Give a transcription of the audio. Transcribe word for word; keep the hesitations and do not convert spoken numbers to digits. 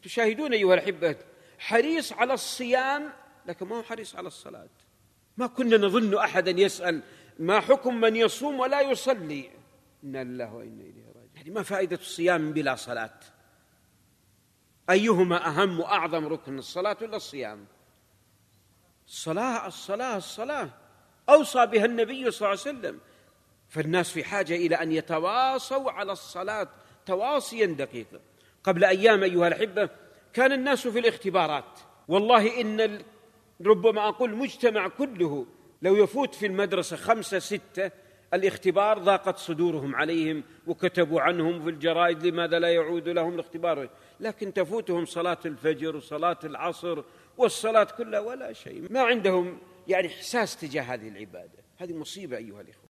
تشاهدون أيها الأحبة حريص على الصيام لكن ما هو حريص على الصلاة. ما كنا نظن أحدا يسأل ما حكم من يصوم ولا يصلي، إنا لله وإنا إليه راجعون. يعني ما فائدة الصيام بلا صلاة؟ أيهما أهم وأعظم ركن، الصلاة ولا الصيام؟ الصلاة الصلاة الصلاة أوصى بها النبي صلى الله عليه وسلم. فالناس في حاجة إلى أن يتواصوا على الصلاة تواصيا دقيقا. قبل أيام أيها الأحبة كان الناس في الاختبارات، والله إن ربما أقول مجتمع كله لو يفوت في المدرسة خمسة ستة الاختبار ضاقت صدورهم عليهم وكتبوا عنهم في الجرائد لماذا لا يعود لهم الاختبار، لكن تفوتهم صلاة الفجر وصلاة العصر والصلاة كلها ولا شيء، ما عندهم يعني إحساس تجاه هذه العبادة. هذه مصيبة أيها الإخوة.